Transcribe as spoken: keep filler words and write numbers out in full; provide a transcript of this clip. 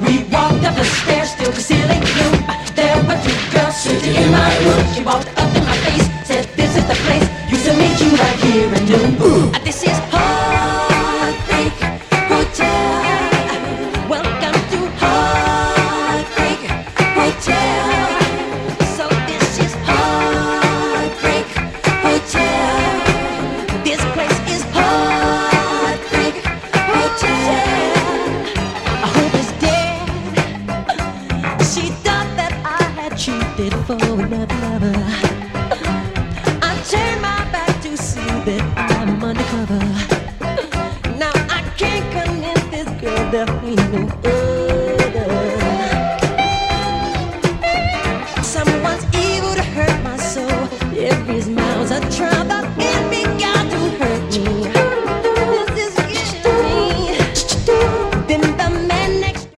We walked up the stairs, still the ceiling gloom. There were two girls sitting in my room. She walked up in my face, said, "This is the place. Used to meet you right here in noon." Uh, This is Heartbreak Hotel. Welcome to Heartbreak Hotel. So this is Heartbreak Hotel. This place is Heartbreak Hotel. I hope it's dead. She thought that I had cheated for another.